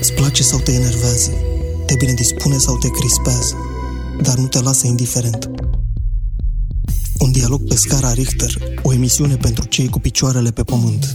Îți place sau te enervează, te bine dispune sau te crispează, dar nu te lasă indiferent. Un dialog pe scara Richter, o emisiune pentru cei cu picioarele pe pământ.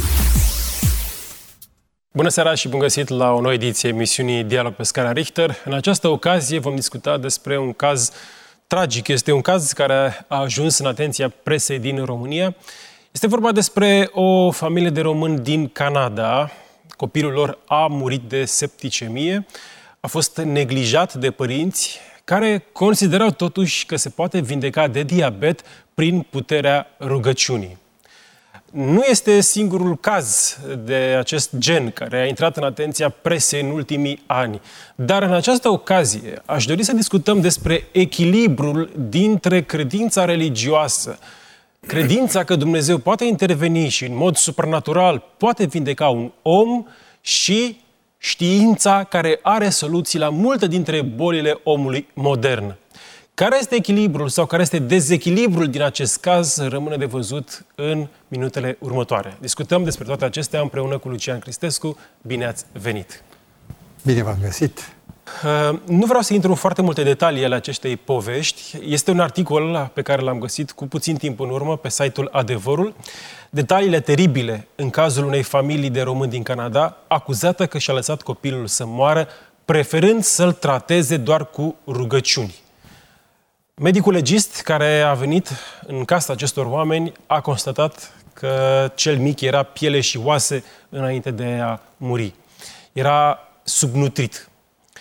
Bună seara și bun găsit la o nouă ediție emisiunii Dialog pe scara Richter. În această ocazie vom discuta despre un caz tragic. Este un caz care a ajuns în atenția presei din România. Este vorba despre o familie de români din Canada. Copilul lor a murit de septicemie, a fost neglijat de părinți care considerau totuși că se poate vindeca de diabet prin puterea rugăciunii. Nu este singurul caz de acest gen care a intrat în atenția presei în ultimii ani, dar în această ocazie aș dori să discutăm despre echilibrul dintre credința religioasă, credința că Dumnezeu poate interveni și în mod supranatural poate vindeca un om și știința care are soluții la multe dintre bolile omului modern. Care este echilibrul sau care este dezechilibrul din acest caz rămâne de văzut în minutele următoare. Discutăm despre toate acestea împreună cu Lucian Cristescu. Bine ați venit! Bine v-am găsit! Nu vreau să intru în foarte multe detalii ale acestei povești. Este un articol pe care l-am găsit cu puțin timp în urmă pe site-ul Adevărul. Detaliile teribile în cazul unei familii de români din Canada, acuzată că și-a lăsat copilul să moară, preferând să-l trateze doar cu rugăciuni. Medicul legist care a venit în casa acestor oameni a constatat că cel mic era piele și oase înainte de a muri. Era subnutrit.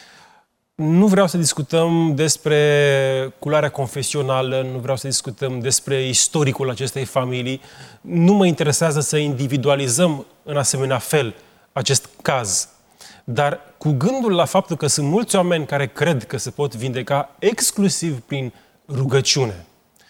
Nu vreau să discutăm despre culoarea confesională, nu vreau să discutăm despre istoricul acestei familii. Nu mă interesează să individualizăm în asemenea fel acest caz. Dar cu gândul la faptul că sunt mulți oameni care cred că se pot vindeca exclusiv prin rugăciune,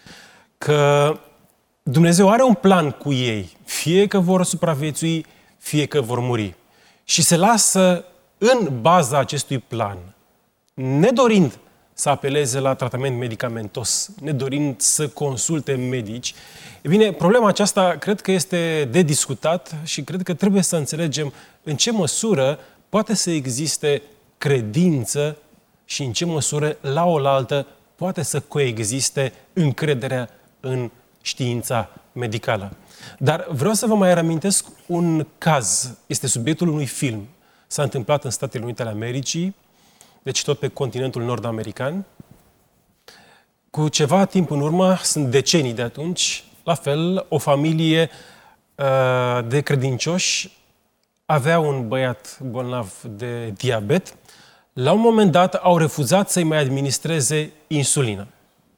că Dumnezeu are un plan cu ei, fie că vor supraviețui, fie că vor muri. Și se lasă în baza acestui plan, nedorind să apeleze la tratament medicamentos, nedorind să consulte medici. E bine, problema aceasta cred că este de discutat și cred că trebuie să înțelegem în ce măsură poate să existe credință și în ce măsură, la oaltă, poate să coexiste încrederea în știința medicală. Dar vreau să vă mai reamintesc un caz. Este subiectul unui film. S-a întâmplat în Statele Unite ale Americii, deci tot pe continentul nord-american. Cu ceva timp în urmă, sunt decenii de atunci, la fel, o familie de credincioși avea un băiat bolnav de diabet. La un moment dat au refuzat să-i mai administreze insulină.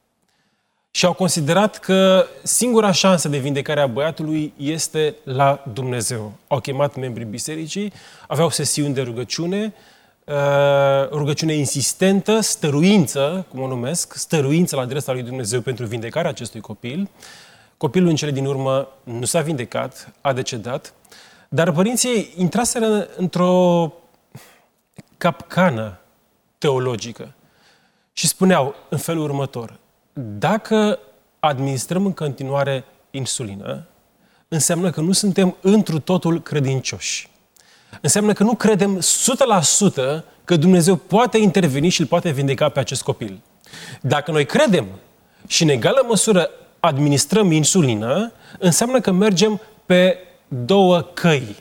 Și au considerat că singura șansă de vindecare a băiatului este la Dumnezeu. Au chemat membrii bisericii, aveau sesiuni de rugăciune, rugăciune insistentă, stăruință, cum o numesc, stăruință la adresa lui Dumnezeu pentru vindecarea acestui copil. Copilul în cele din urmă nu s-a vindecat, a decedat, dar părinții intraseră într-o capcană teologică și spuneau în felul următor: dacă administrăm în continuare insulină, înseamnă că nu suntem întru totul credincioși. Înseamnă că nu credem 100% că Dumnezeu poate interveni și îl poate vindeca pe acest copil. Dacă noi credem și în egală măsură administrăm insulină, înseamnă că mergem pe două căi.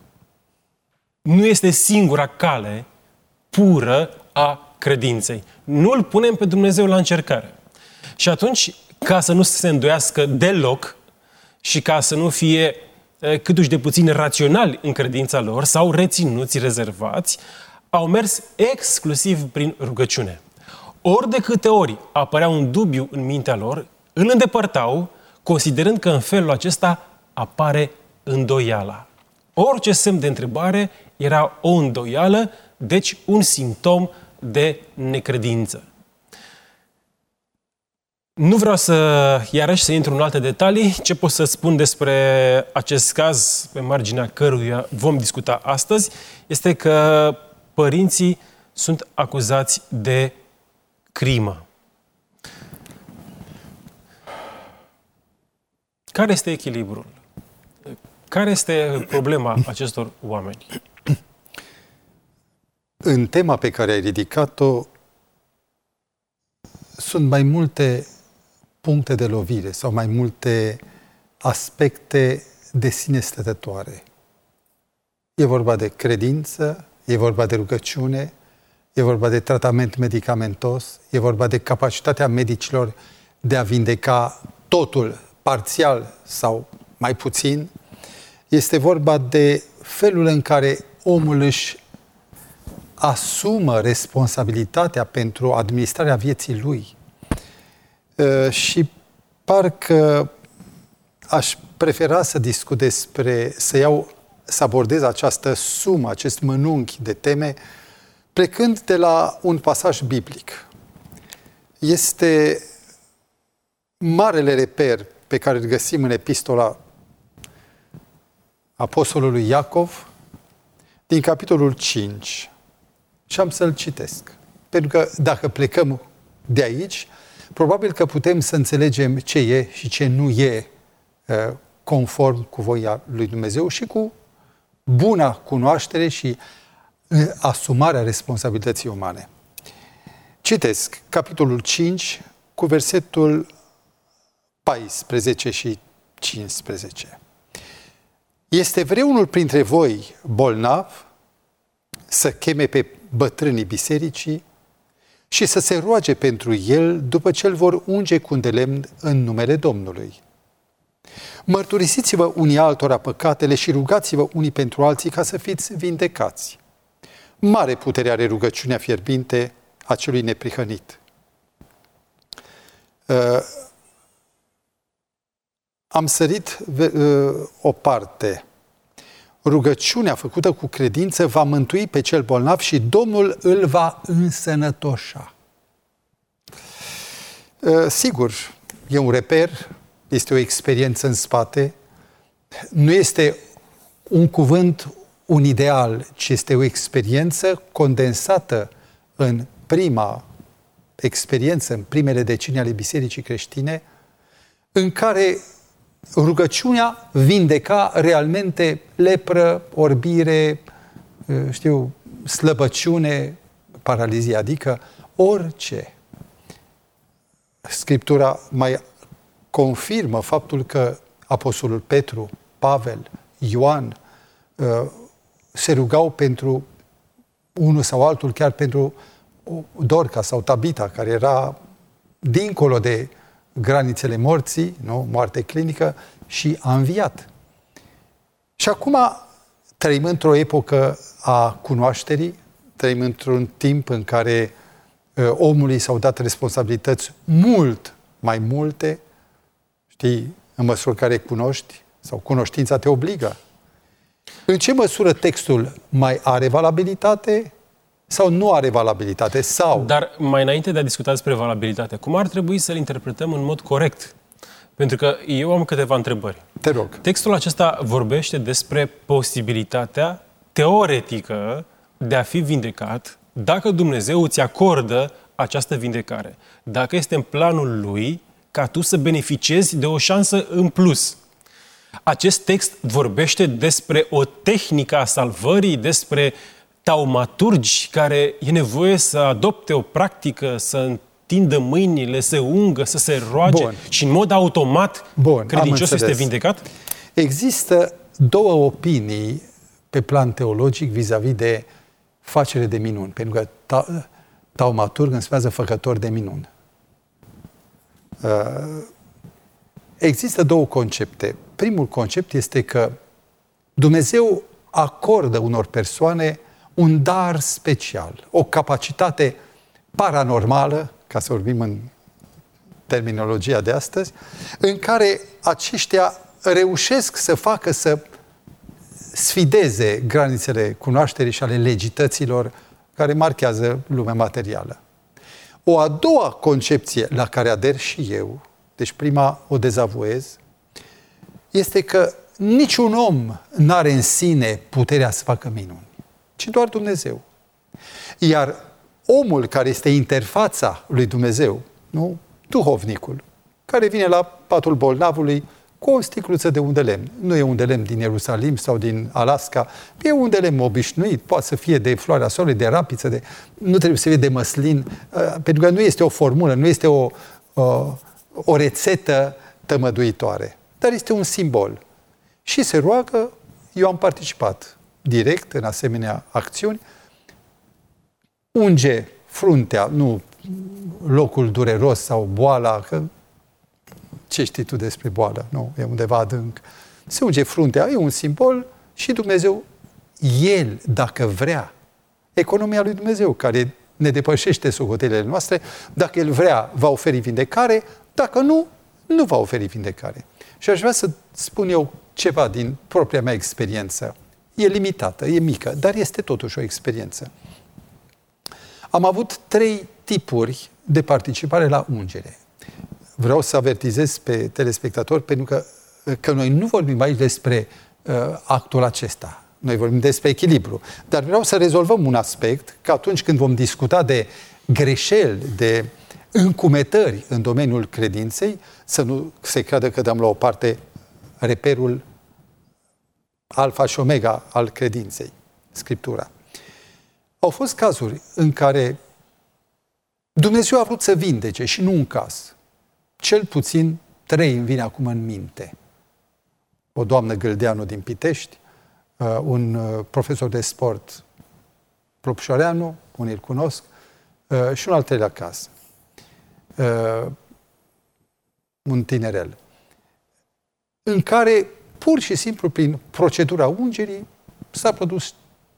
Nu este singura cale pură a credinței. Nu îl punem pe Dumnezeu la încercare. Și atunci, ca să nu se îndoiască deloc și ca să nu fie câtuși de puțin raționali în credința lor sau reținuți, rezervați, au mers exclusiv prin rugăciune. Ori de câte ori apărea un dubiu în mintea lor, îl îndepărtau, considerând că în felul acesta apare îndoiala. Orice semn de întrebare era o îndoială, deci un simptom de necredință. Nu vreau iarăși să intru în alte detalii. Ce pot să spun despre acest caz, pe marginea căruia vom discuta astăzi, este că părinții sunt acuzați de crimă. Care este echilibrul? Care este problema acestor oameni? În tema pe care ai ridicat-o sunt mai multe puncte de lovire sau mai multe aspecte de sine stătătoare. E vorba de credință, e vorba de rugăciune, e vorba de tratament medicamentos, e vorba de capacitatea medicilor de a vindeca totul, parțial sau mai puțin. Este vorba de felul în care omul își asumă responsabilitatea pentru administrarea vieții lui. Și parcă aș prefera să discut să abordez această sumă, acest mănunchi de teme, plecând de la un pasaj biblic. Este marele reper pe care îl găsim în epistola apostolului Iacov, din capitolul 5. Și am să-l citesc. Pentru că dacă plecăm de aici, probabil că putem să înțelegem ce e și ce nu e conform cu voia lui Dumnezeu și cu buna cunoaștere și asumarea responsabilității umane. Citesc capitolul 5 cu versetul 14 și 15. Este vreunul printre voi bolnav să cheme pe bătrânii bisericii și să se roage pentru el după ce îl vor unge cu un de lemn în numele Domnului. Mărturisiți-vă unii altora păcatele și rugați-vă unii pentru alții ca să fiți vindecați. Mare putere are rugăciunea fierbinte a celui neprihănit. Am sărit o parte. Rugăciunea făcută cu credință va mântui pe cel bolnav și Domnul îl va însănătoșa. Sigur, e un reper, este o experiență în spate, nu este un cuvânt, un ideal, ci este o experiență condensată în prima experiență, în primele decenii ale Bisericii creștine, în care rugăciunea vindeca realmente lepră, orbire, slăbăciune, paralizie, adică orice. Scriptura mai confirmă faptul că apostolul Petru, Pavel, Ioan se rugau pentru unul sau altul, chiar pentru Dorca sau Tabita, care era dincolo de granițele morții, nu? Moarte clinică, și a înviat. Și acum trăim într-o epocă a cunoașterii, trăim într-un timp în care omului s-au dat responsabilități mult mai multe, știi, în măsură în care cunoști sau cunoștința te obligă. În ce măsură textul mai are valabilitate sau nu are valabilitate? Dar mai înainte de a discuta despre valabilitate, cum ar trebui să-l interpretăm în mod corect? Pentru că eu am câteva întrebări. Te rog. Textul acesta vorbește despre posibilitatea teoretică de a fi vindecat dacă Dumnezeu îți acordă această vindecare. Dacă este în planul Lui ca tu să beneficiezi de o șansă în plus. Acest text vorbește despre o tehnică a salvării, despre taumaturgi care e nevoie să adopte o practică, să întindă mâinile, să ungă, să se roage. Bun. Și în mod automat credinciosul este vindecat? Există două opinii pe plan teologic vis-a-vis de facere de minuni. Pentru că taumaturg înseamnă făcător de minuni. Există două concepte. Primul concept este că Dumnezeu acordă unor persoane un dar special, o capacitate paranormală, ca să vorbim în terminologia de astăzi, în care aceștia reușesc să sfideze granițele cunoașterii și ale legităților care marchează lumea materială. O a doua concepție la care ader și eu, deci prima o dezavuez, este că niciun om n-are în sine puterea să facă minuni, ci doar Dumnezeu. Iar omul care este interfața lui Dumnezeu, nu? Duhovnicul, care vine la patul bolnavului, cu o sticluță de unde lemn. Nu e unde lemn din Ierusalim sau din Alaska, e unde lemn obișnuit, poate să fie de floarea soarelui, de rapiță, nu trebuie să fie de măslin, pentru că nu este o formulă, nu este o rețetă tămăduitoare, dar este un simbol. Și se roagă, eu am participat direct în asemenea acțiuni, unge fruntea, nu locul dureros sau boala, că ce știi tu despre boală? Nu, e undeva adânc. Se unge fruntea, e un simbol și Dumnezeu, El, dacă vrea, economia lui Dumnezeu, care ne depășește socotelele noastre, dacă El vrea, va oferi vindecare, dacă nu, nu va oferi vindecare. Și aș vrea să spun eu ceva din propria mea experiență. E limitată, e mică, dar este totuși o experiență. Am avut 3 tipuri de participare la ungere. Vreau să avertizez pe telespectatori pentru că noi nu vorbim aici despre actul acesta. Noi vorbim despre echilibru. Dar vreau să rezolvăm un aspect, că atunci când vom discuta de greșeli, de încumetări în domeniul credinței, să nu se creadă că dăm la o parte reperul alfa și omega al credinței, Scriptura. Au fost cazuri în care Dumnezeu a vrut să vindece și nu un caz. Cel puțin 3 îmi vine acum în minte. O doamnă Gâldeanu din Pitești, un profesor de sport Plopșoreanu, unii îl cunosc, și un al 3-lea caz. Un tinerel. În care, pur și simplu, prin procedura ungerii, s-a produs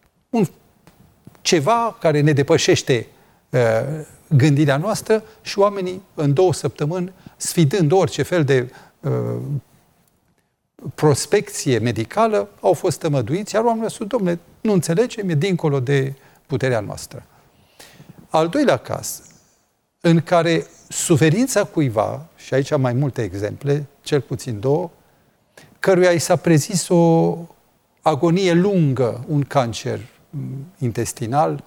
ceva care ne depășește gândirea noastră și oamenii, în 2 săptămâni, sfidând orice fel de prospecție medicală, au fost tămăduiți, iar oamenii au spus, dom'le, nu înțelegem, e dincolo de puterea noastră. Al 2-lea caz, în care suferința cuiva, și aici am mai multe exemple, cel puțin 2, căruia i s-a prezis o agonie lungă, un cancer intestinal,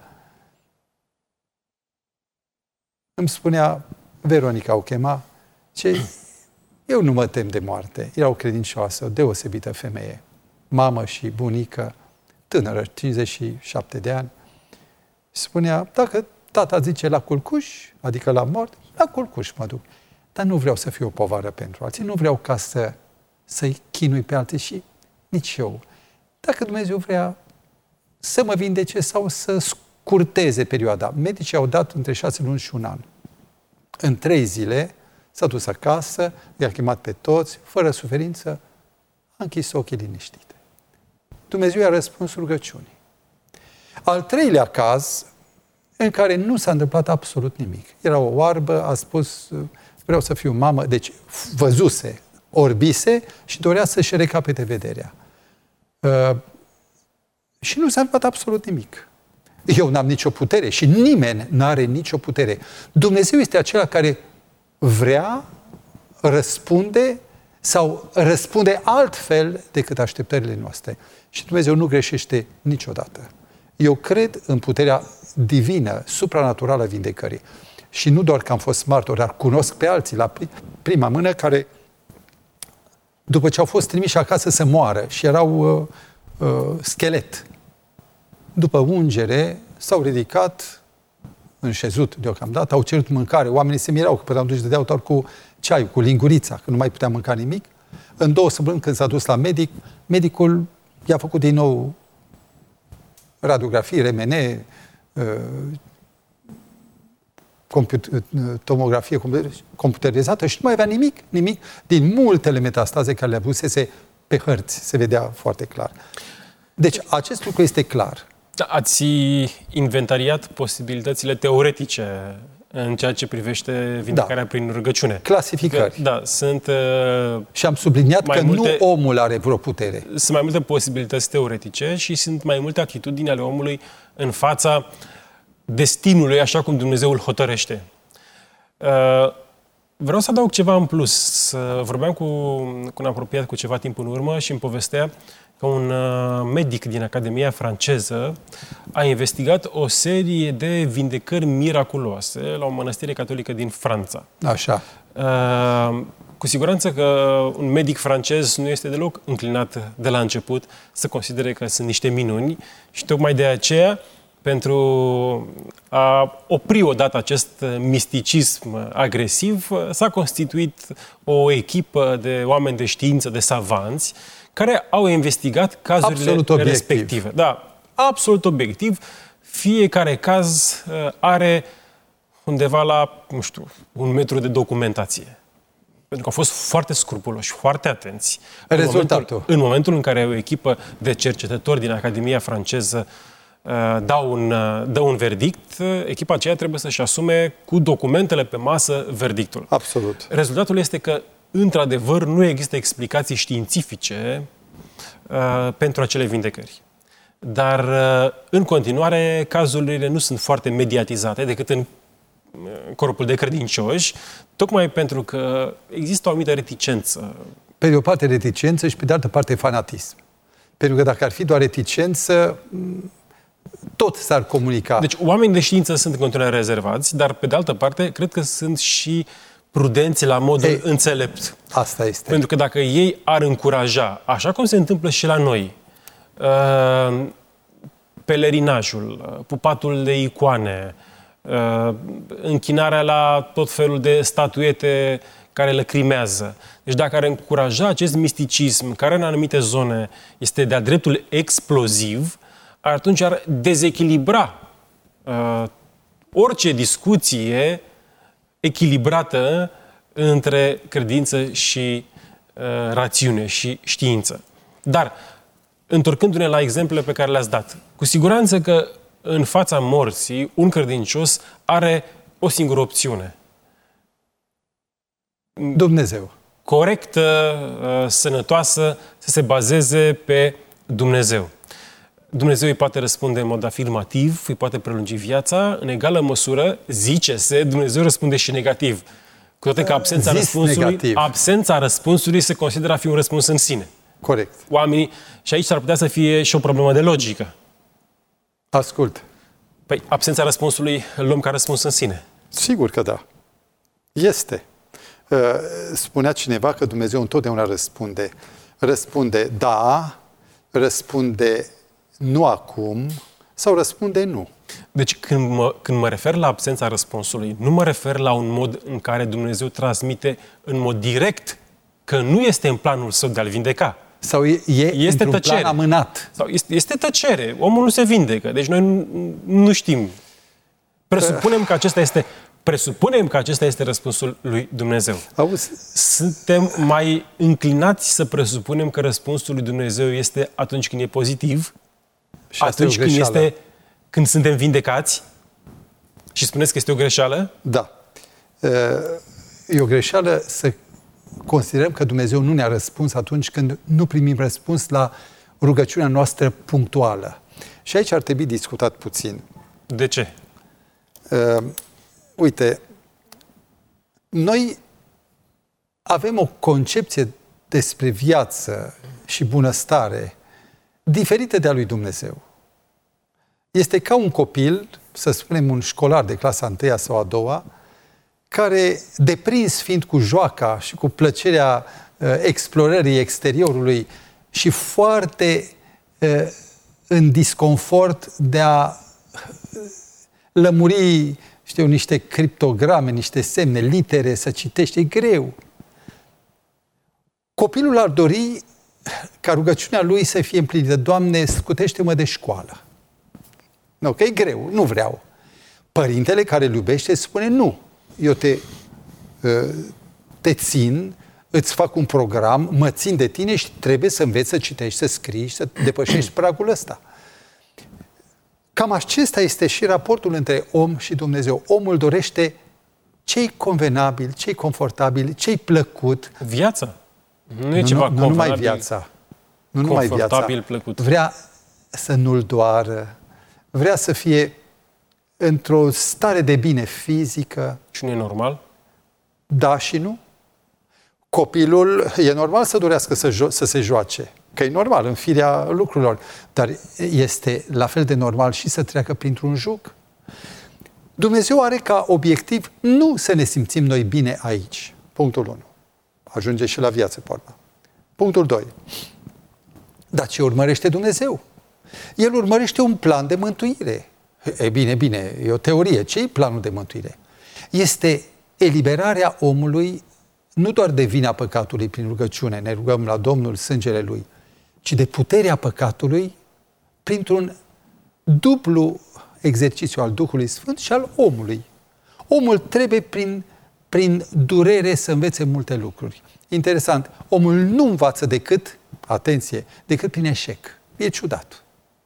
îmi spunea, Veronica o chema, ce eu nu mă tem de moarte. Era o credincioasă, o deosebită femeie, mamă și bunică, tânără, 57 de ani. Și spunea, dacă tata zice la culcuș, adică la mort, la culcuș mă duc. Dar nu vreau să fiu o povară pentru alții, nu vreau ca să-i chinui pe alții și nici eu. Dacă Dumnezeu vrea să mă vindece sau să scurteze perioada. Medicii au dat între 6 luni și 1 an. În 3 zile s-a dus acasă, i-a chemat pe toți, fără suferință, a închis ochii liniștite. Dumnezeu i-a răspuns rugăciunii. Al 3-lea caz, în care nu s-a întâmplat absolut nimic. Era o oarbă, a spus, vreau să fiu mamă, deci văzuse, orbise și dorea să-și recapete vederea. Și nu s-a întâmplat absolut nimic. Eu n-am nicio putere și nimeni n-are nicio putere. Dumnezeu este acela care vrea, răspunde sau răspunde altfel decât așteptările noastre. Și Dumnezeu nu greșește niciodată. Eu cred în puterea divină, supranaturală a vindecării. Și nu doar că am fost martor, dar cunosc pe alții la prima mână care, după ce au fost trimiși acasă să moară și erau schelet, după ungere s-au ridicat, înșezut deocamdată, au cerut mâncare. Oamenii se mirau că până atunci dădeau doar cu ceaiul, cu lingurița, că nu mai putea mânca nimic. În 2 săptămâni, când s-a dus la medic, medicul i-a făcut din nou radiografii, RMN, tomografie computerizată și nu mai avea nimic din multele metastaze care le avusese pe hărți. Se vedea foarte clar. Deci, acest lucru este clar. Da, ați inventariat posibilitățile teoretice în ceea ce privește vindecarea prin rugăciune. Clasificări. Da, sunt... și am subliniat că nu omul are vreo putere. Sunt mai multe posibilități teoretice și sunt mai multe atitudini ale omului în fața destinului, așa cum Dumnezeu îl hotărăște. Vreau să adaug ceva în plus. Vorbeam cu un apropiat cu ceva timp în urmă și îmi povestea că un medic din Academia franceză a investigat o serie de vindecări miraculoase la o mănăstire catolică din Franța. Așa. Cu siguranță că un medic francez nu este deloc înclinat de la început să considere că sunt niște minuni și tocmai de aceea, pentru a opri odată acest misticism agresiv, s-a constituit o echipă de oameni de știință, de savanți, care au investigat cazurile respective. Da, absolut obiectiv. Fiecare caz are undeva la, 1 metru de documentație. Pentru că au fost foarte scrupuloși, foarte atenți. În momentul în care o echipă de cercetători din Academia franceză dă un verdict, echipa aceea trebuie să-și asume cu documentele pe masă verdictul. Absolut. Rezultatul este că, într-adevăr, nu există explicații științifice pentru acele vindecări. Dar, în continuare, cazurile nu sunt foarte mediatizate decât în corpul de credincioși, tocmai pentru că există o anumită reticență. Pe de o parte reticență și pe de altă parte fanatism. Pentru că dacă ar fi doar reticență, tot s-ar comunica. Deci oamenii de știință sunt în continuare rezervați, dar pe de altă parte cred că sunt și prudenți la modul înțelept. Asta este. Pentru că dacă ei ar încuraja, așa cum se întâmplă și la noi, pelerinajul, pupatul de icoane, închinarea la tot felul de statuete care lăcrimează. Deci dacă ar încuraja acest misticism, care în anumite zone este de-a dreptul exploziv, atunci ar dezechilibra orice discuție echilibrată între credință și rațiune și știință. Dar, întorcându-ne la exemplele pe care le-ați dat, cu siguranță că în fața morții, un credincios are o singură opțiune. Dumnezeu. Corectă, sănătoasă, să se bazeze pe Dumnezeu. Dumnezeu îi poate răspunde în mod afirmativ, îi poate prelungi viața, în egală măsură, zice-se, Dumnezeu răspunde și negativ. Cu toate că absența răspunsului se consideră a fi un răspuns în sine. Corect. Oamenii, și aici s-ar putea să fie și o problemă de logică. Ascult. Păi, absența răspunsului îl luăm ca răspuns în sine. Sigur că da. Este. Spunea cineva că Dumnezeu întotdeauna răspunde. Răspunde da, răspunde nu acum sau răspunde nu. Deci când mă refer la absența răspunsului, nu mă refer la un mod în care Dumnezeu transmite în mod direct că nu este în planul său de a-l vindeca. Sau este într-un plan amânat. Sau este tăcere. Omul nu se vindecă. Deci noi nu știm. Presupunem că acesta este răspunsul lui Dumnezeu. Auzi? Suntem mai înclinați să presupunem că răspunsul lui Dumnezeu este atunci când e pozitiv, și atunci când suntem vindecați, și spuneți că este o greșeală? Da. E o greșeală să considerăm că Dumnezeu nu ne-a răspuns atunci când nu primim răspuns la rugăciunea noastră punctuală. Și aici ar trebui discutat puțin. De ce? Uite, noi avem o concepție despre viață și bunăstare diferită de a lui Dumnezeu. Este ca un copil, să spunem un școlar de clasa 1 sau a 2, care, deprins fiind cu joaca și cu plăcerea explorării exteriorului și foarte în disconfort de a lămuri, niște criptograme, niște semne, litere, să citește, e greu. Copilul ar dori ca rugăciunea lui să fie împlinită. Doamne, scutește-mă de școală. Nu, că e greu, nu vreau. Părintele care îl iubește spune nu. Eu te țin, îți fac un program, mă țin de tine și trebuie să înveți să citești, să scrii și să depășești pragul ăsta. Cam acesta este și raportul între om și Dumnezeu. Omul dorește ce-i convenabil, ce-i confortabil, ce-i plăcut. Viața. Nu e ceva nu numai viața. Nu numai viața. Plăcut. Vrea să nu-l doară, vrea să fie într-o stare de bine fizică. Și nu e normal? Da și nu. Copilul e normal să dorească să se joace, că e normal în firea lucrurilor, dar este la fel de normal și să treacă printr-un juc. Dumnezeu are ca obiectiv nu să ne simțim noi bine aici. Punctul 1. Ajunge și la viață, pe urmă. Punctul 2. Dar ce urmărește Dumnezeu? El urmărește un plan de mântuire. E bine, e o teorie. Ce e planul de mântuire? Este eliberarea omului nu doar de vina păcatului prin rugăciune, ne rugăm la Domnul sângele Lui, ci de puterea păcatului printr-un dublu exercițiu al Duhului Sfânt și al omului. Omul trebuie prin durere să învețe multe lucruri. Interesant, omul nu învață decât, atenție, decât prin eșec. E ciudat.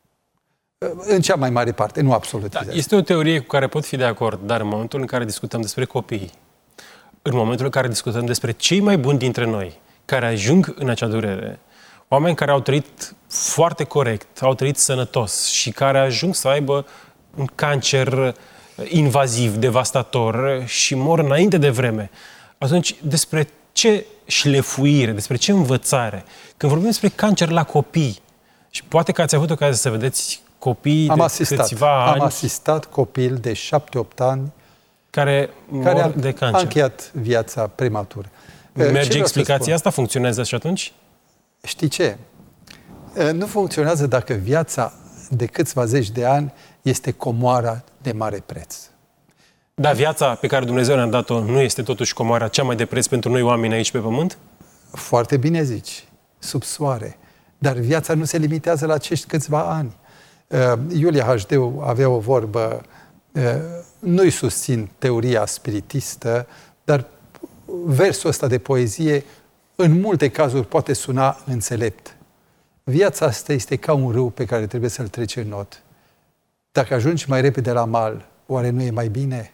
În cea mai mare parte, nu absolutizez. Da, este o teorie cu care pot fi de acord, dar în momentul în care discutăm despre copii, în momentul în care discutăm despre cei mai buni dintre noi, care ajung în acea durere, oameni care au trăit foarte corect, au trăit sănătos și care ajung să aibă un cancer invaziv, devastator și mor înainte de vreme, atunci despre ce șlefuire, despre ce învățare? Când vorbim despre cancer la copii, și poate că ați avut ocazia să vedeți copii câțiva ani... Am asistat copil de 7-8 ani care mor de cancer. A încheiat viața prematură. Merge explicația asta? Funcționează și atunci? Știi ce? Nu funcționează dacă viața de câțiva zeci de ani este comoara de mare preț. Dar viața pe care Dumnezeu ne-a dat-o nu este totuși comoara cea mai de preț pentru noi oameni aici pe pământ? Foarte bine zici, sub soare. Dar viața nu se limitează la acești câțiva ani. Iulia Hașdeu avea o vorbă, nu-i susțin teoria spiritistă, dar versul ăsta de poezie în multe cazuri poate suna înțelept. Viața asta este ca un râu pe care trebuie să-l treci în not. Dacă ajungi mai repede la mal, oare nu e mai bine?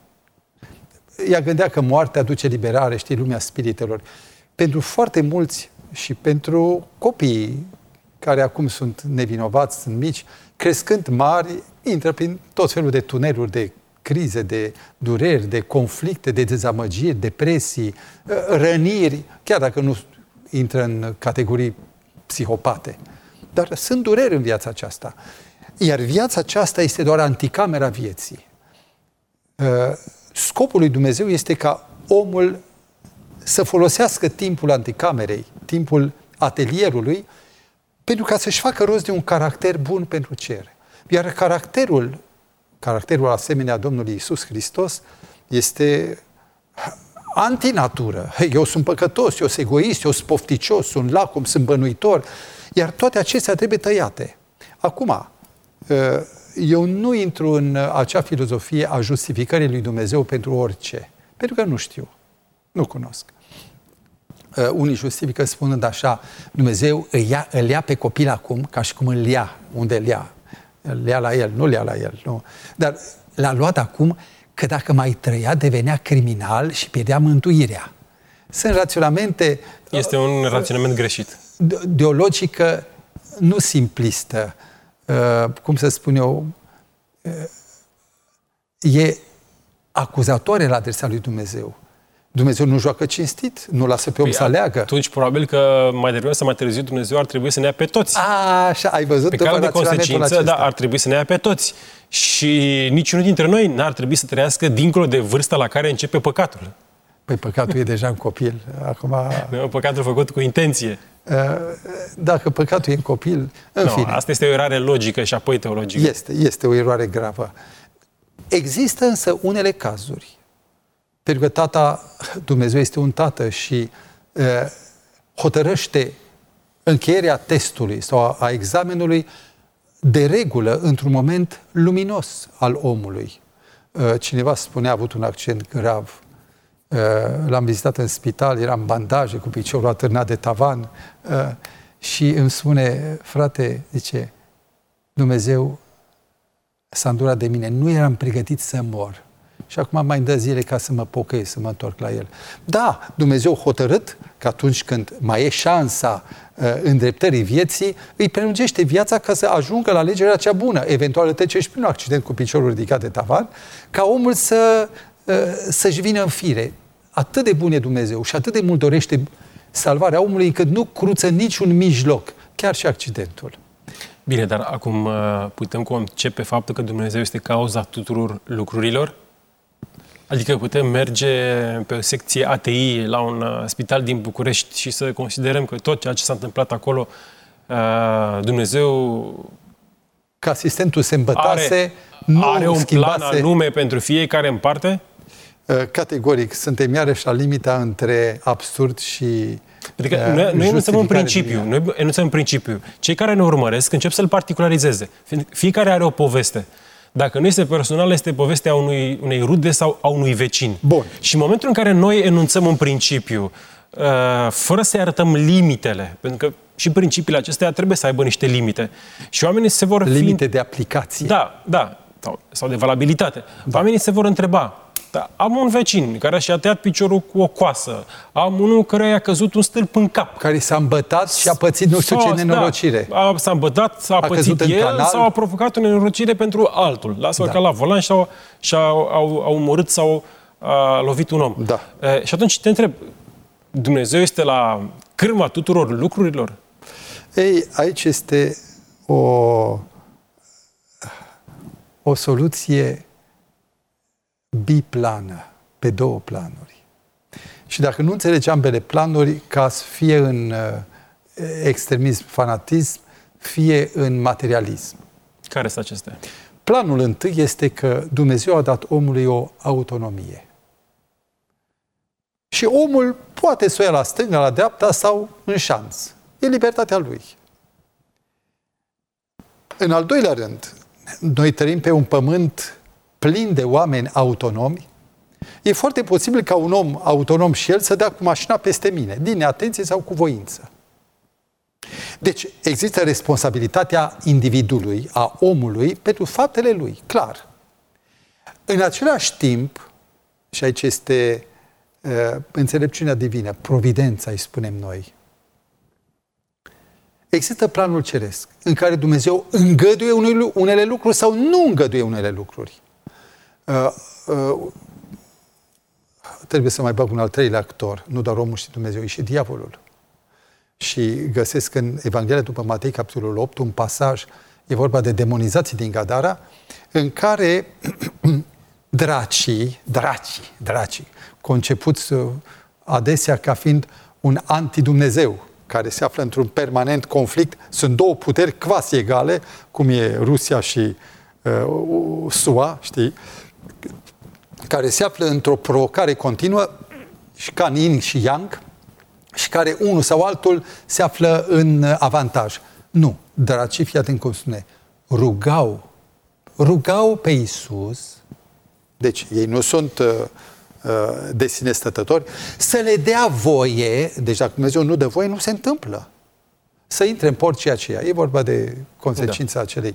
Ea gândea că moartea aduce liberare, știi, lumea spiritelor. Pentru foarte mulți și pentru copiii care acum sunt nevinovați, sunt mici, crescând mari, intră prin tot felul de tuneluri, de crize, de dureri, de conflicte, de dezamăgiri, depresii, răniri, chiar dacă nu intră în categorii psihopate. Dar sunt dureri în viața aceasta. Iar viața aceasta este doar anticamera vieții. Scopul lui Dumnezeu este ca omul să folosească timpul anticamerei, timpul atelierului, pentru ca să-și facă rost de un caracter bun pentru cer. Iar caracterul asemenea Domnului Iisus Hristos este antinatură. Eu sunt păcătos, eu sunt egoist, eu sunt pofticios, sunt lacom, sunt bănuitor. Iar toate acestea trebuie tăiate. Acum, eu nu intru în acea filozofie a justificării lui Dumnezeu pentru orice. Pentru că nu știu. Nu cunosc. Unii justifică spunând așa, Dumnezeu îl ia pe copil acum ca și cum îl ia. Unde îl ia? Îl ia la el, nu îl ia la el. Nu. Dar l-a luat acum că dacă mai trăia, devenea criminal și pierdea mântuirea. Sunt raționamente... Este un raționament greșit. De o logică nu simplistă. Cum să spun eu, e acuzatoare la adresa lui Dumnezeu. Dumnezeu nu joacă cinstit, nu lasă pe om să aleagă. Atunci, probabil că mai devreme sau mai târziu Dumnezeu ar trebui să ne ia pe toți. Așa, ai văzut? Pe care de consecință, da, ar trebui să ne ia pe toți. Și niciunul dintre noi n-ar trebui să trăiască dincolo de vârsta la care începe păcatul. Păi păcatul e deja în copil. Acum... Nu, păcatul făcut cu intenție. Dacă păcatul e în copil, în fine. Asta este o eroare logică și apoi teologică. Este o eroare gravă. Există însă unele cazuri, pentru că Tata, Dumnezeu este un Tată și hotărăște încheierea testului sau a examenului de regulă într-un moment luminos al omului. Cineva spunea, a avut un accent grav. L-am vizitat în spital, era în bandaje, cu piciorul atârnat de tavan și îmi spune, frate, zice, Dumnezeu s-a îndurat de mine, nu eram pregătit să mor. Și acum mai îmi dă zile ca să mă pocăiesc, să mă întorc la El. Da, Dumnezeu hotărât că atunci când mai e șansa îndreptării vieții, îi prelungește viața ca să ajungă la alegerea cea bună. Eventual trece și prin un accident cu piciorul ridicat de tavan, ca omul să-și vină în fire. Atât de bun e Dumnezeu și atât de mult dorește salvarea omului, încât nu cruță niciun mijloc, chiar și accidentul. Bine, dar acum putem concepe faptul că Dumnezeu este cauza tuturor lucrurilor? Adică putem merge pe o secție ATI la un spital din București și să considerăm că tot ceea ce s-a întâmplat acolo, Dumnezeu Că asistentul se îmbătase, are un plan anume pentru fiecare în parte? Categoric, suntem iarăși la limita între absurd și Adică noi enunțăm un principiu. Noi enunțăm un principiu. Cei care ne urmăresc încep să-l particularizeze. Fiecare are o poveste. Dacă nu este personală, este povestea unei rude sau a unui vecin. Bun. Și în momentul în care noi enunțăm un principiu, fără să-i arătăm limitele, pentru că și principiile acestea trebuie să aibă niște limite. Și oamenii se vor limite de aplicație. Da. Sau de valabilitate. Da. Oamenii se vor întreba, da, am un vecin care și-a tăiat piciorul cu o coasă, am unul care i-a căzut un stâlp în cap. Care s-a îmbătat și a pățit nu știu ce nenorocire. Da, s-a îmbătat, a pățit el sau a provocat o nenorocire pentru altul. Lasă-l ca la volan și au omorât sau a lovit un om. Da. Și atunci te întreb, Dumnezeu este la cârma tuturor lucrurilor? Ei, aici este o soluție biplană, pe două planuri. Și dacă nu înțelegi ambele planuri, ca să fie în extremism, fanatism, fie în materialism. Care sunt acestea? Planul întâi este că Dumnezeu a dat omului o autonomie. Și omul poate să o ia la stânga, la dreapta sau în șanț. E libertatea lui. În al doilea rând, noi trăim pe un pământ plin de oameni autonomi. E foarte posibil ca un om autonom și el să dea cu mașina peste mine, din neatenție sau cu voință. Deci există responsabilitatea individului, a omului, pentru faptele lui, clar. În același timp, și aici este înțelepciunea divină, providența, îi spunem noi, există planul ceresc, în care Dumnezeu îngăduie unele lucruri sau nu îngăduie unele lucruri. Trebuie să mai bag un al treilea actor, nu doar omul și Dumnezeu, e și diavolul. Și găsesc în Evanghelia după Matei, capitolul 8, un pasaj, e vorba de demonizații din Gadara, în care dracii, concepuți adesea ca fiind un antidumnezeu, care se află într-un permanent conflict, sunt două puteri quasi egale, cum e Rusia și SUA, știi, care se află într-o provocare continuă, și ca yin și yang, și care unul sau altul se află în avantaj. Nu, dracii, fii atent cum spune, rugau pe Iisus, deci ei nu sunt de sine stătători, să le dea voie, deci dacă Dumnezeu nu dă voie, nu se întâmplă. Să intre în porția aceea. E vorba de consecința acelei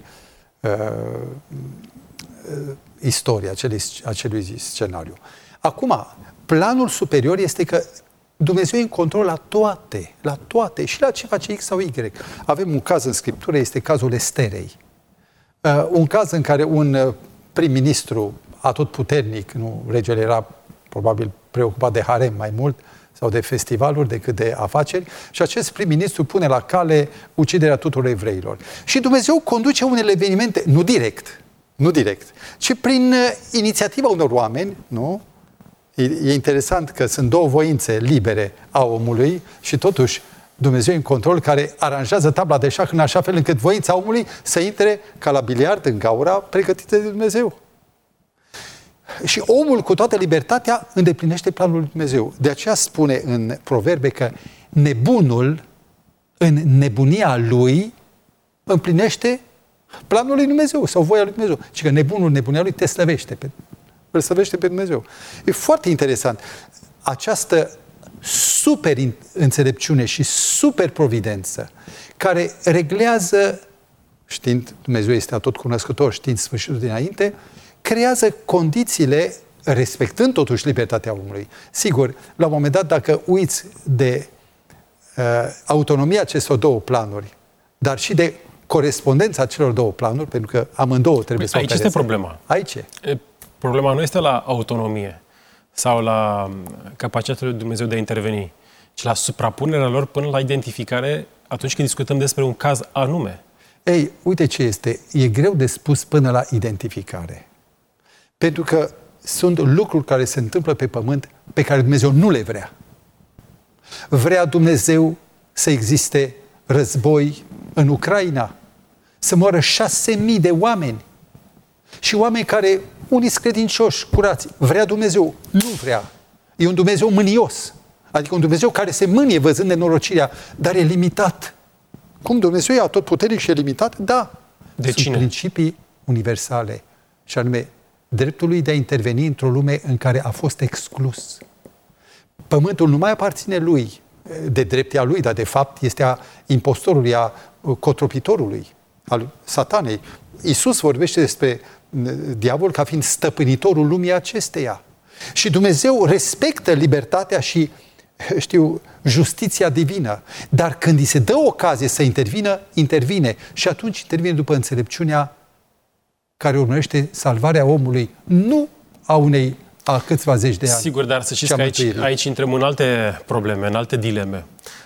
istorie, acelui scenariu. Acum, planul superior este că Dumnezeu e în control la toate, și la ce face X sau Y. Avem un caz în Scriptură, este cazul Esterei. Un caz în care un prim-ministru atotputernic, regele era probabil preocupat de harem mai mult, sau de festivaluri decât de afaceri, și acest prim-ministru pune la cale uciderea tuturor evreilor. Și Dumnezeu conduce unele evenimente, nu direct, ci prin inițiativa unor oameni, nu? E interesant că sunt două voințe libere a omului și totuși Dumnezeu în control, care aranjează tabla de șah în așa fel încât voința omului să intre ca la biliard în gaura pregătită de Dumnezeu. Și omul, cu toată libertatea, îndeplinește planul lui Dumnezeu. De aceea spune în Proverbe că nebunul, în nebunia lui, împlinește planul lui Dumnezeu sau voia lui Dumnezeu. Și că nebunul, nebunia lui, îl slăvește pe Dumnezeu. E foarte interesant. Această super înțelepciune și super providență care reglează, știind Dumnezeu este atotcunoscător, știind sfârșitul dinainte, creează condițiile, respectând totuși libertatea omului. Sigur, la un moment dat, dacă uiți de autonomia acestor două planuri, dar și de corespondența celor două planuri, pentru că amândouă trebuie să opereze. Aici este problema. Aici. Problema nu este la autonomie sau la capacitatea lui Dumnezeu de a interveni, ci la suprapunerea lor până la identificare atunci când discutăm despre un caz anume. Ei, uite ce este. E greu de spus până la identificare. Pentru că sunt lucruri care se întâmplă pe pământ pe care Dumnezeu nu le vrea. Vrea Dumnezeu să existe război în Ucraina, să moară 6.000 de oameni. Și oameni care, unii sunt credincioși, curați. Vrea Dumnezeu? Nu vrea. E un Dumnezeu mânios. Adică un Dumnezeu care se mânie văzând nenorocirea, dar e limitat. Cum Dumnezeu e atotputernic și e limitat? Da. De cine? Sunt principii universale. Și anume, dreptul lui de a interveni într-o lume în care a fost exclus. Pământul nu mai aparține lui, de dreptea lui, dar de fapt este a impostorului, a cotropitorului, al satanei. Iisus vorbește despre diavol ca fiind stăpânitorul lumii acesteia. Și Dumnezeu respectă libertatea și, justiția divină. Dar când îi se dă ocazie să intervină, intervine. Și atunci intervine după înțelepciunea care urmărește salvarea omului, nu a câțiva zeci de ani. Sigur, dar să știți că aici intrăm în alte probleme, în alte dileme.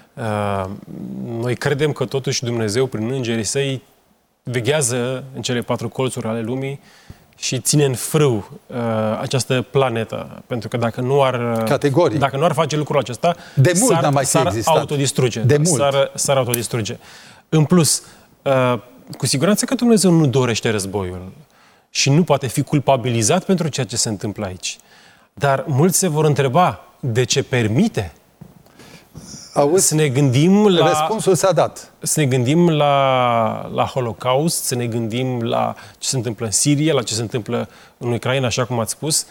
Noi credem că totuși Dumnezeu, prin îngerii săi, veghează în cele 4 colțuri ale lumii și ține în frâu această planetă. Pentru că dacă nu ar face lucrul acesta, de mult s-ar autodistruge. S-ar autodistruge. În plus, cu siguranță că Dumnezeu nu dorește războiul și nu poate fi culpabilizat pentru ceea ce se întâmplă aici. Dar mulți se vor întreba de ce permite. Auzi, să ne gândim la... Răspunsul s-a dat. Să ne gândim la Holocaust, să ne gândim la ce se întâmplă în Siria, la ce se întâmplă în Ucraina, așa cum ați spus.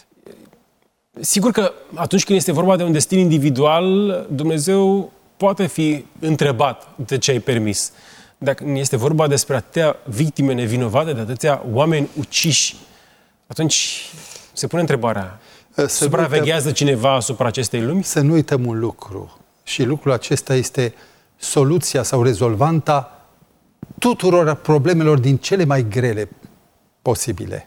Sigur că atunci când este vorba de un destin individual, Dumnezeu poate fi întrebat de ce ai permis. Dacă este vorba despre atâtea victime nevinovate, de atâția oameni uciși, atunci se pune întrebarea, supraveghează cineva asupra acestei lumi? Să nu uităm un lucru. Și lucrul acesta este soluția sau rezolvanta tuturor problemelor din cele mai grele posibile.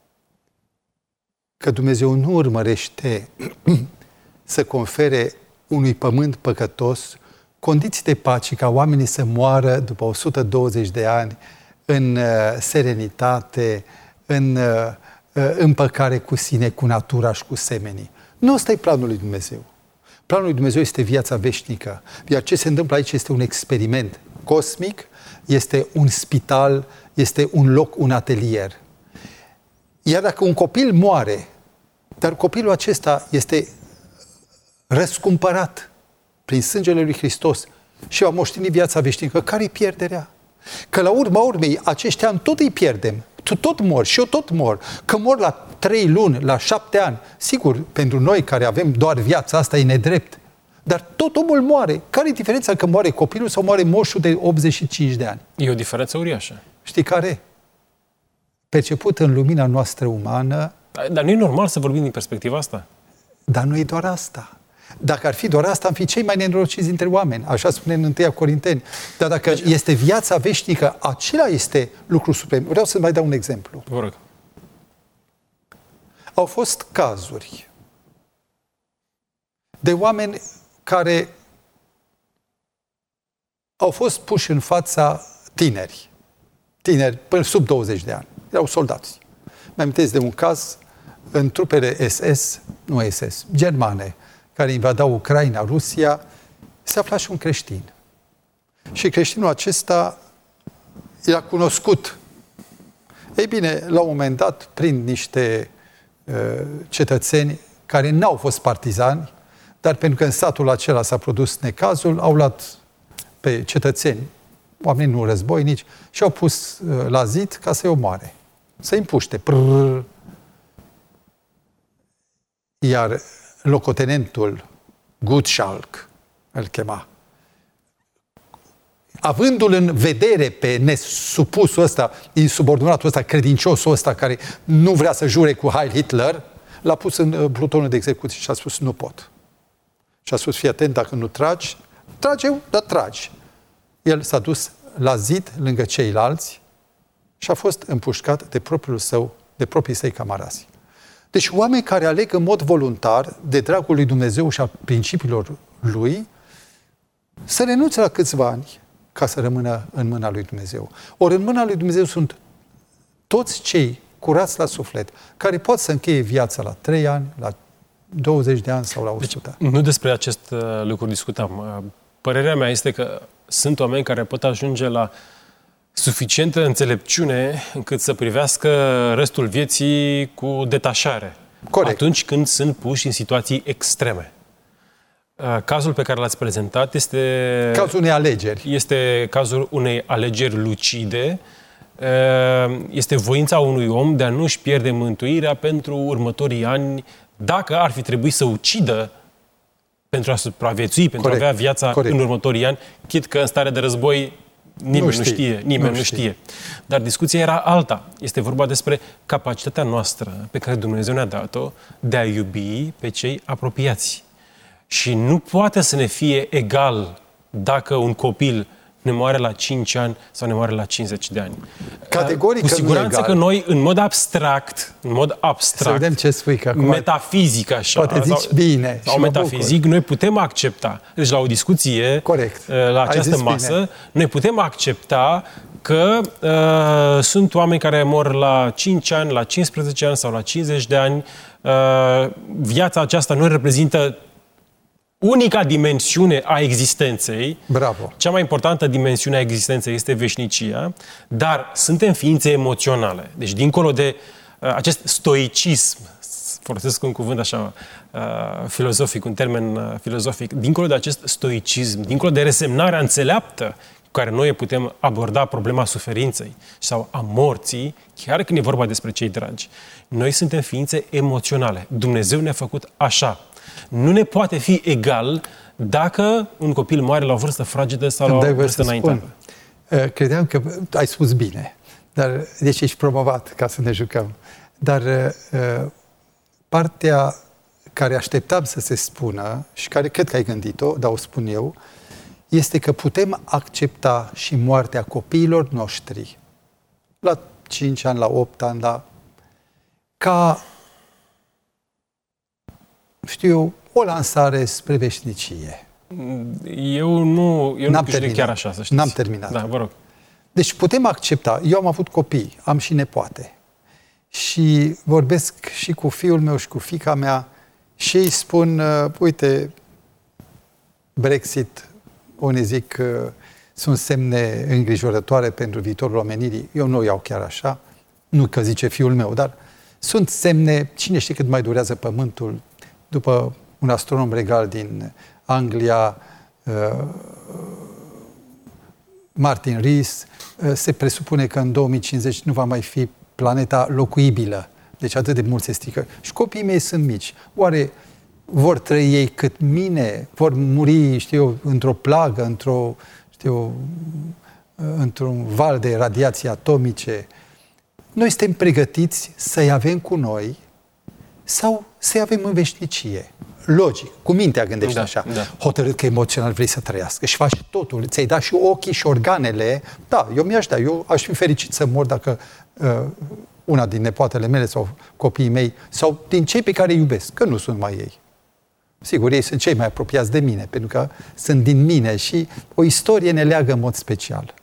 Că Dumnezeu nu urmărește să confere unui pământ păcătos condiții de pace ca oamenii să moară după 120 de ani în serenitate, în împăcare cu sine, cu natura și cu semenii. Nu ăsta e planul lui Dumnezeu. Planul lui Dumnezeu este viața veșnică. Iar ce se întâmplă aici este un experiment cosmic, este un spital, este un loc, un atelier. Iar dacă un copil moare, dar copilul acesta este răscumpărat prin sângele lui Hristos și va moșteni viața veșnică, care-i pierderea? Că la urma urmei, acești ani tot îi pierdem. Tu tot mori și eu tot mor. Că mor la 3 luni, la 7 ani. Sigur, pentru noi care avem doar viața asta e nedrept. Dar tot omul moare. Care e diferența că moare copilul sau moare moșul de 85 de ani? E o diferență uriașă. Știi care? Perceput în lumina noastră umană. Dar nu e normal să vorbim din perspectiva asta? Dar nu e doar asta. Dacă ar fi doar asta, am fi cei mai nenorociți dintre oameni. Așa spune în 1 Corinteni. Dar dacă este viața veșnică, acela este lucru suprem. Vreau să mai dau un exemplu. Vă rog. Au fost cazuri de oameni care au fost puși în fața tineri până sub 20 de ani. Erau soldați. Mi-amintesc de un caz în trupele germane, care invadau Ucraina, Rusia, se afla și un creștin. Și creștinul acesta era cunoscut. Ei bine, la un moment dat, prin niște cetățeni care n-au fost partizani, dar pentru că în satul acela s-a produs necazul, au luat pe cetățeni, oameni nu războinici, și au pus la zid ca să-i omoare. Să-i împuște. Iar locotenentul Gutschalk, îl chema, avându-l în vedere pe nesupusul ăsta, insubordinatul ăsta, credinciosul ăsta, care nu vrea să jure cu Heil Hitler, l-a pus în plutonul de execuție și a spus, nu pot. Și a spus, fii atent, dacă nu tragi, trage, dar tragi. El s-a dus la zid lângă ceilalți și a fost împușcat de proprii săi camarazi. Deci oameni care aleg în mod voluntar, de dragul lui Dumnezeu și a principiilor lui, să renunțe la câțiva ani ca să rămână în mâna lui Dumnezeu. Ori în mâna lui Dumnezeu sunt toți cei curați la suflet, care pot să încheie viața la 3 ani, la 20 de ani sau la 100. Deci, nu despre acest lucru discutam. Părerea mea este că sunt oameni care pot ajunge la suficientă înțelepciune încât să privească restul vieții cu detașare. Corect. Atunci când sunt puși în situații extreme. Cazul pe care l-ați prezentat este... Cazul unei alegeri. Este cazul unei alegeri lucide. Este voința unui om de a nu-și pierde mântuirea pentru următorii ani, dacă ar fi trebuit să ucidă pentru a supraviețui, pentru a avea viața în următorii ani, chit că în stare de război nimeni nu știe. Dar discuția era alta. Este vorba despre capacitatea noastră pe care Dumnezeu ne-a dat-o de a iubi pe cei apropiați. Și nu poate să ne fie egal dacă un copil ne moare la 5 ani sau ne moare la 50 de ani. Categoric cu siguranță că noi, în mod abstract, să vedem ce spui, că acum metafizic așa, poate zici bine, sau metafizic, noi putem accepta. Deci la o discuție, la această masă, noi putem accepta că sunt oameni care mor la 5 ani, la 15 ani sau la 50 de ani. Viața aceasta nu reprezintă unica dimensiune a existenței. Bravo. Cea mai importantă dimensiune a existenței este veșnicia, dar suntem ființe emoționale. Deci, dincolo de acest stoicism, folosesc un cuvânt așa filozofic, un termen filozofic, dincolo de acest stoicism, dincolo de resemnarea înțeleaptă cu care noi putem aborda problema suferinței sau a morții, chiar când e vorba despre cei dragi, noi suntem ființe emoționale. Dumnezeu ne-a făcut așa. Nu ne poate fi egal dacă un copil moare la o vârstă fragedă sau la o vârstă înaintată. Credeam că ai spus bine, dar deci ești promovat ca să ne jucăm. Dar partea care așteptam să se spună și care cred că ai gândit-o, dar o spun eu, este că putem accepta și moartea copiilor noștri la 5 ani, la 8 ani, ca o lansare spre veșnicie. Eu nu știu chiar așa, să știți. N-am terminat. Da, vă rog. Deci putem accepta. Eu am avut copii, am și nepoate. Și vorbesc și cu fiul meu și cu fiica mea și ei spun, uite, Brexit, unii zic că sunt semne îngrijorătoare pentru viitorul omenirii. Eu nu o iau chiar așa, nu că zice fiul meu, dar sunt semne, cine știe cât mai durează Pământul. După un astronom regal din Anglia, Martin Rees, se presupune că în 2050 nu va mai fi planeta locuibilă. Deci atât de mult se strică. Și copiii mei sunt mici. Oare vor trăi ei cât mine? Vor muri, într-o plagă, într-un val de radiații atomice? Noi suntem pregătiți să-i avem cu noi sau să-i avem în veșnicie. Logic, cu mintea gândești așa. Da. Hotărât că emoțional vrei să trăiască și faci totul. Ți-ai dat și ochii și organele. Da, eu mi-aș da. Eu aș fi fericit să mor dacă una din nepoatele mele sau copiii mei sau din cei pe care îi iubesc, că nu sunt mai ei. Sigur, ei sunt cei mai apropiați de mine, pentru că sunt din mine și o istorie ne leagă în mod special.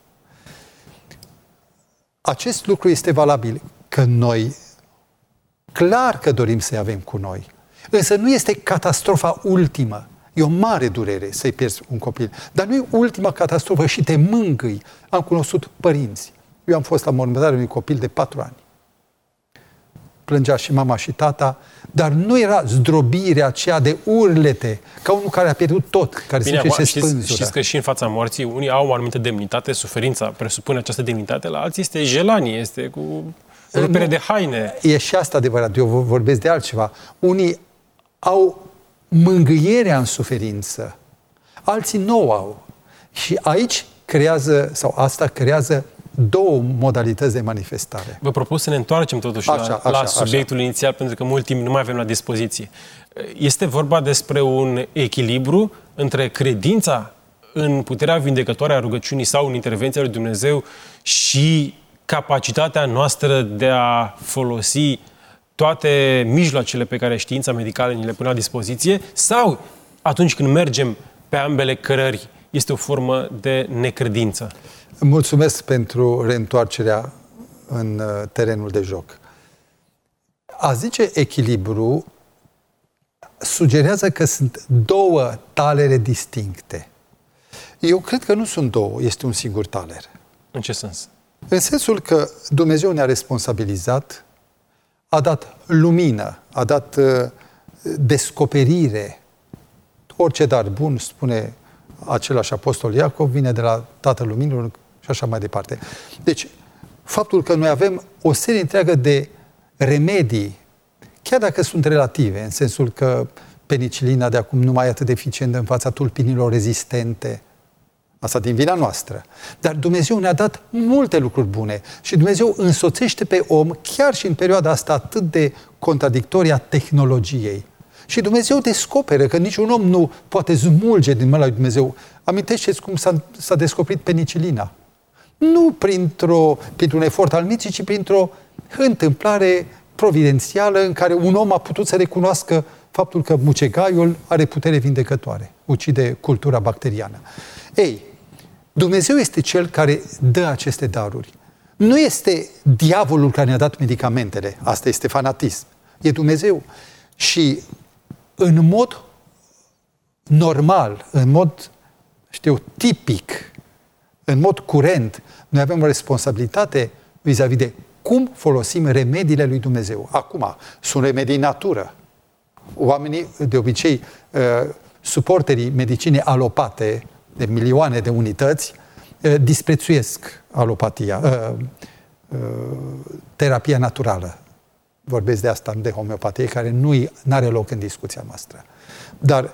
Acest lucru este valabil că noi clar că dorim să-i avem cu noi. Însă nu este catastrofa ultimă. E o mare durere să-i pierzi un copil. Dar nu e ultima catastrofă și te mângâi. Am cunoscut părinți. Eu am fost la mormântarea unui copil de 4 ani. Plângea și mama și tata, dar nu era zdrobirea aceea de urlete, ca unul care a pierdut tot, care se spânzură. Știți că și în fața morții unii au o anumită demnitate, suferința presupune această demnitate, la alții este jelanie, este cu rupere de haine. E și asta adevărat, eu vorbesc de altceva. Unii au mângâierea în suferință, alții nu au. Și aici asta creează două modalități de manifestare. Vă propun să ne întoarcem totuși la subiectul inițial, pentru că mult timp nu mai avem la dispoziție. Este vorba despre un echilibru între credința în puterea vindecătoare a rugăciunii sau în intervenția lui Dumnezeu și capacitatea noastră de a folosi toate mijloacele pe care știința medicală ni le pune la dispoziție, sau atunci când mergem pe ambele cărări, este o formă de necredință. Mulțumesc pentru reîntoarcerea în terenul de joc. A zice echilibru sugerează că sunt două talere distincte. Eu cred că nu sunt două, este un singur taler. În ce sens? În sensul că Dumnezeu ne-a responsabilizat, a dat lumină, a dat descoperire. Orice dar bun, spune același apostol Iacov, vine de la Tatăl Luminilor și așa mai departe. Deci, faptul că noi avem o serie întreagă de remedii, chiar dacă sunt relative, în sensul că penicilina de acum nu mai e atât de eficientă în fața tulpinilor rezistente, asta din vina noastră. Dar Dumnezeu ne-a dat multe lucruri bune și Dumnezeu însoțește pe om chiar și în perioada asta atât de contradictorie a tehnologiei. Și Dumnezeu descoperă că niciun om nu poate smulge din mâna lui Dumnezeu. Amintește-ți cum s-a descoperit penicilina. Nu printr-un efort al minții, ci printr-o întâmplare providențială în care un om a putut să recunoască faptul că mucegaiul are putere vindecătoare, ucide cultura bacteriană. Ei, Dumnezeu este Cel care dă aceste daruri. Nu este diavolul care ne-a dat medicamentele. Asta este fanatism. E Dumnezeu. Și în mod normal, în mod, tipic, în mod curent, noi avem o responsabilitate vis-a-vis de cum folosim remediile lui Dumnezeu. Acum, sunt remedii în natură. Oamenii, de obicei, suporterii medicinei alopate, de milioane de unități, disprețuiesc alopatia, terapia naturală. Vorbesc de asta, de homeopatie, care nu are loc în discuția noastră. Dar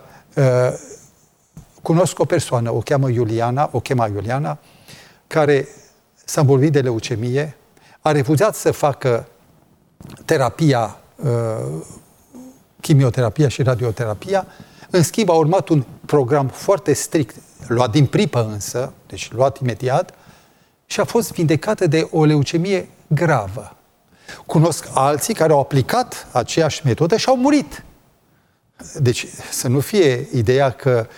cunosc o persoană, o chema Iuliana, care s-a îmbolnăvit de leucemie, a refuzat să facă terapia, chimioterapia și radioterapia, în schimb a urmat un program foarte strict, luat din pripă însă, deci luat imediat, și a fost vindecată de o leucemie gravă. Cunosc alții care au aplicat aceeași metodă și au murit. Deci să nu fie ideea că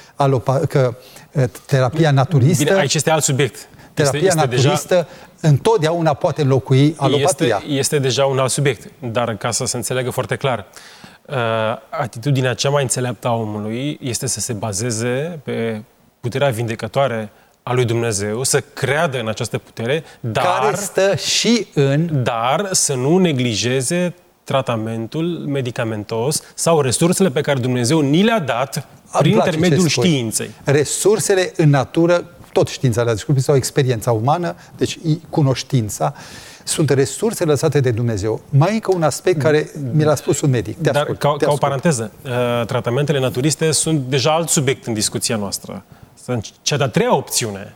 terapia naturistă... Bine, aici este alt subiect. Terapia naturistă întotdeauna poate înlocui alopatia. Este deja un alt subiect, dar ca să se înțeleagă foarte clar, atitudinea cea mai înțeleaptă a omului este să se bazeze pe puterea vindecătoare a lui Dumnezeu, să creadă în această putere, care stă și în... Dar să nu neglijeze tratamentul medicamentos sau resursele pe care Dumnezeu ni le-a dat prin intermediul științei. Resursele în natură, tot știința le-a descoperit, sau experiența umană, deci cunoștința, sunt resurse lăsate de Dumnezeu. Mai încă un aspect care mi l-a spus un medic. Dar ca o paranteză, tratamentele naturiste sunt deja alt subiect în discuția noastră. Cea de-a treia opțiune.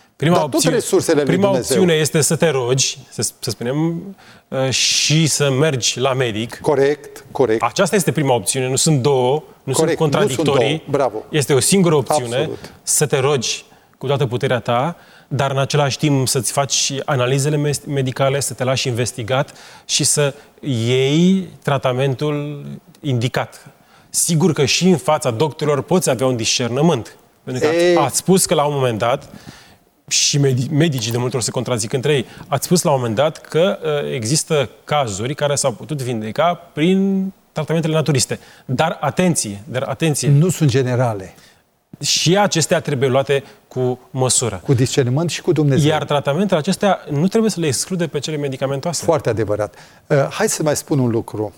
Prima opțiune este să te rogi, să spunem, și să mergi la medic. Corect. Aceasta este prima opțiune, nu sunt două, sunt contradictorii. Nu sunt două. Bravo. Este o singură opțiune, absolut, să te rogi cu toată puterea ta, dar în același timp să-ți faci analizele medicale, să te lași investigat și să iei tratamentul indicat. Sigur că și în fața doctorilor poți avea un discernământ. Pentru că ați spus că la un moment dat, și medicii de multe ori se contrazic între ei, ați spus la un moment dat că există cazuri care s-au putut vindeca prin tratamentele naturiste. Dar atenție! Nu sunt generale. Și acestea trebuie luate cu măsură. Cu discernământ și cu Dumnezeu. Iar tratamentele acestea nu trebuie să le exclude pe cele medicamentoase. Foarte adevărat. Hai să mai spun un lucru.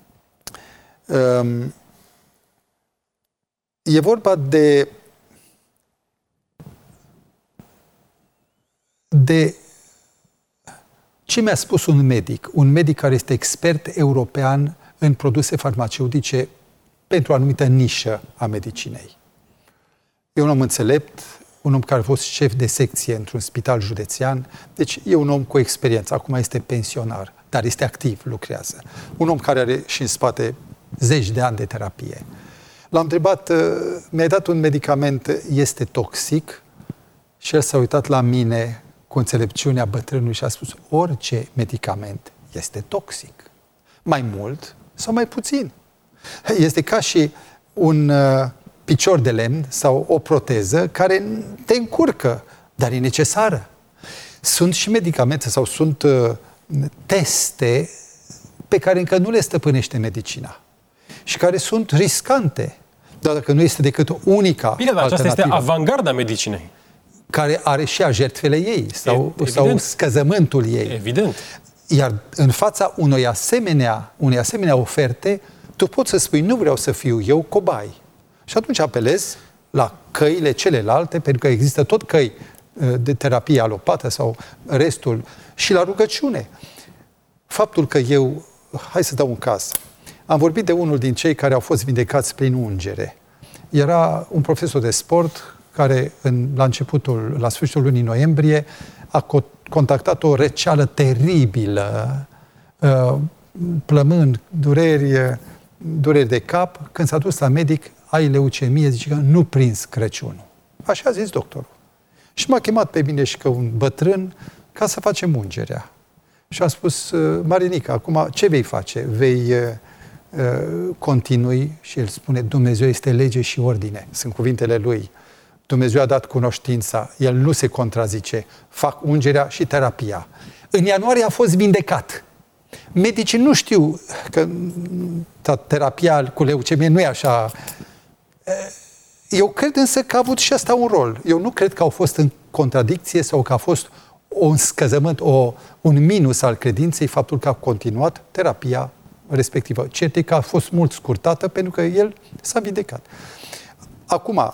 E vorba de ce mi-a spus un medic care este expert european în produse farmaceutice pentru o anumită nișă a medicinei. E un om înțelept, un om care a fost șef de secție într-un spital județean, deci e un om cu experiență, acum este pensionar, dar este activ, lucrează. Un om care are și în spate zeci de ani de terapie. L-am întrebat, mi-ai dat un medicament, este toxic? Și el s-a uitat la mine cu înțelepciunea bătrânului și a spus, orice medicament este toxic. Mai mult sau mai puțin. Este ca și un picior de lemn sau o proteză care te încurcă, dar e necesară. Sunt și medicamente sau sunt teste pe care încă nu le stăpânește medicina și care sunt riscante, dar dacă nu este decât unica Bine, dar aceasta este alternativă, avangarda medicinei. care are și a jertfele ei sau scăzământul ei. Evident. Iar în fața unei asemenea oferte, tu poți să spui, nu vreau să fiu eu cobai. Și atunci apelezi la căile celelalte, pentru că există tot căi de terapie alopată sau restul, și la rugăciune. Faptul că eu, hai să dau un caz, am vorbit de unul din cei care au fost vindecați prin ungere. Era un profesor de sport care la sfârșitul lunii noiembrie a contactat o răceală teribilă, plămâni, dureri de cap. Când s-a dus la medic, ai leucemie, zice că nu prins Crăciunul. Așa a zis doctorul. Și m-a chemat pe mine și că un bătrân ca să facem ungerea. Și a spus, Marinica, acum ce vei face? Vei continui? Și el spune, Dumnezeu este lege și ordine. Sunt cuvintele lui. Dumnezeu a dat cunoștința, el nu se contrazice. Fac ungerea și terapia. În ianuarie a fost vindecat. Medicii nu știu că terapia cu leucemie nu e așa. Eu cred însă că a avut și asta un rol. Eu nu cred că au fost în contradicție sau că a fost un scăzământ, un minus al credinței faptul că a continuat terapia respectivă. Cert e că a fost mult scurtată pentru că el s-a vindecat. Acum,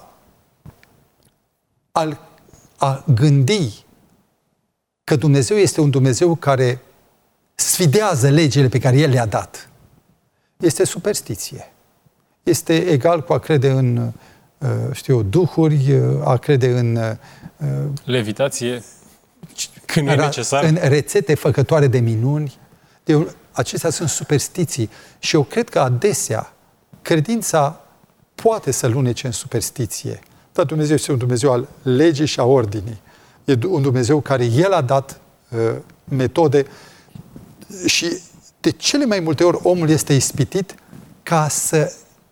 a gândi că Dumnezeu este un Dumnezeu care sfidează legile pe care El le-a dat, este superstiție. Este egal cu a crede în, duhuri, a crede în levitație, când e necesar. În rețete făcătoare de minuni. Acestea sunt superstiții. Și eu cred că adesea credința poate să lunece în superstiție. Dar Dumnezeu este un Dumnezeu al legii și a ordinii. E un Dumnezeu care El a dat metode și de cele mai multe ori omul este ispitit ca să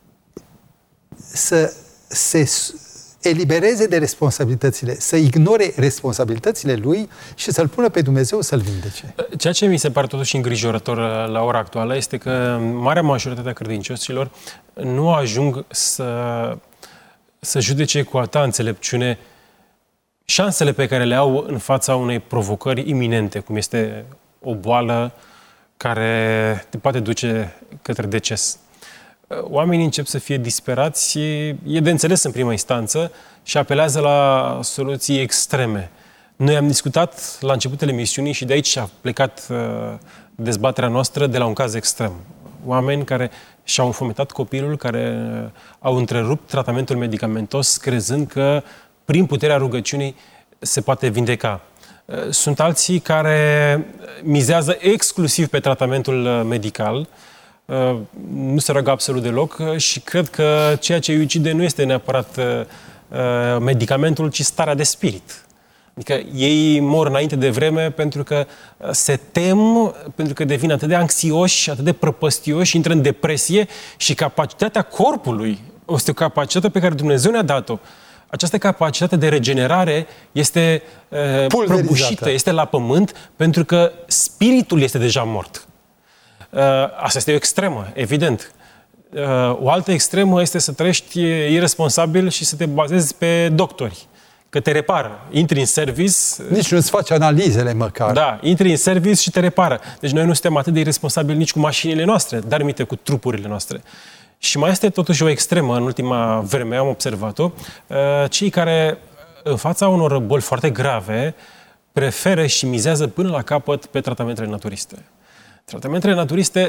se elibereze de responsabilitățile, să ignore responsabilitățile lui și să-L pună pe Dumnezeu să-L vindece. Ceea ce mi se pare totuși îngrijorător la ora actuală este că marea majoritate a credincioșilor nu ajung să judece cu atâta înțelepciune șansele pe care le au în fața unei provocări iminente, cum este o boală care te poate duce către deces. Oamenii încep să fie disperați, e de înțeles în prima instanță și apelează la soluții extreme. Noi am discutat la începutul emisiunii și de aici a plecat dezbaterea noastră de la un caz extrem. Oameni care și-au înfometat copilul, care au întrerupt tratamentul medicamentos, crezând că prin puterea rugăciunii se poate vindeca. Sunt alții care mizează exclusiv pe tratamentul medical, nu se roagă absolut deloc și cred că ceea ce îi ucide nu este neapărat medicamentul, ci starea de spirit. Adică ei mor înainte de vreme pentru că se tem, pentru că devin atât de anxioși, atât de prăpăstioși, intră în depresie și capacitatea corpului, este o capacitate pe care Dumnezeu ne-a dat-o. Această capacitate de regenerare este prăbușită, este la pământ, pentru că spiritul este deja mort. Asta este o extremă, evident. O altă extremă este să trăiești irresponsabil și să te bazezi pe doctori, că te repară. Intri în service... Nici nu-ți faci analizele măcar. Da, intri în service și te repară. Deci noi nu suntem atât de irresponsabili nici cu mașinile noastre, dar minte cu trupurile noastre. Și mai este totuși o extremă, în ultima vreme am observat-o, cei care în fața unor boli foarte grave preferă și mizează până la capăt pe tratamentele naturiste. Tratamentele naturiste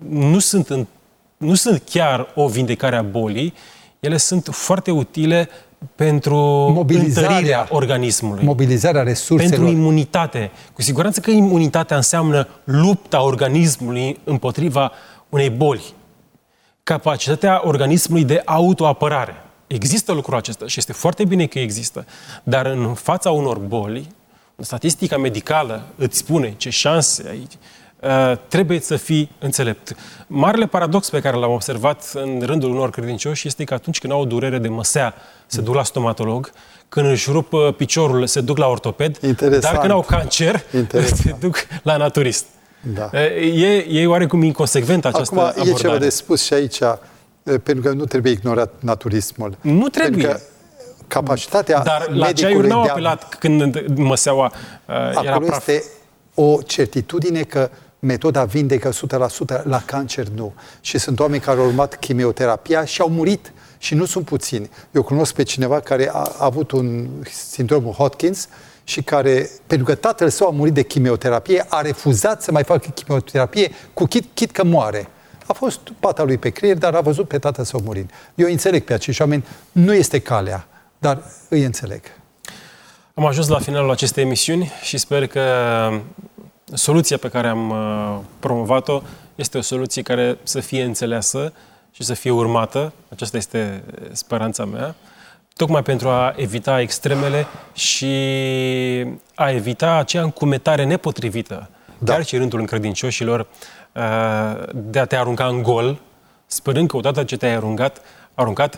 nu sunt chiar o vindecare a bolii, ele sunt foarte utile pentru întărirea organismului. Mobilizarea resurselor. Pentru imunitate. Cu siguranță că imunitatea înseamnă lupta organismului împotriva unei boli. Capacitatea organismului de autoapărare. Există lucrul acesta și este foarte bine că există. Dar în fața unor boli, statistica medicală îți spune ce șanse aici, trebuie să fii înțelept. Marele paradox pe care l-am observat în rândul unor credincioși este că atunci când au o durere de măsea, se duc la stomatolog, când își rup piciorul, se duc la ortoped, dar când au cancer, se duc la naturist. Da. E oarecum inconsecvent această abordare. Acum, e ceva de spus și aici, pentru că nu trebuie ignorat naturismul. Nu trebuie. Pentru că capacitatea Dar la ceaiuri n-au apelat când măseaua era praf. Este o certitudine că metoda vindecă 100%, la cancer nu. Și sunt oameni care au urmat chimioterapia și au murit. Și nu sunt puțini. Eu cunosc pe cineva care a avut un sindromul Hodgkins și care, pentru că tatăl său a murit de chimioterapie, a refuzat să mai facă chimioterapie cu chit că moare. A fost pata lui pe creier, dar a văzut pe tatăl său murind. Eu înțeleg pe acești oameni, nu este calea, dar îi înțeleg. Am ajuns la finalul acestei emisiuni și sper că soluția pe care am promovat-o este o soluție care să fie înțeleasă și să fie urmată. Aceasta este speranța mea. Tocmai pentru a evita extremele și a evita acea încumetare nepotrivită, chiar și în rândul încredincioșilor, de a te arunca în gol, sperând că odată ce te-ai aruncat,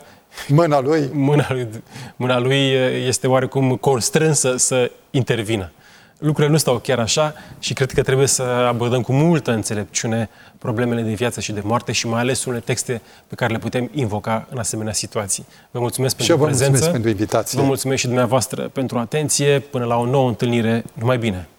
mâna lui este oarecum constrânsă să intervină. Lucrurile nu stau chiar așa și cred că trebuie să abordăm cu multă înțelepciune problemele de viață și de moarte și mai ales unele texte pe care le putem invoca în asemenea situații. Vă mulțumesc pentru prezență. Mulțumesc pentru invitație. Vă mulțumesc și dumneavoastră pentru atenție. Până la o nouă întâlnire, numai bine!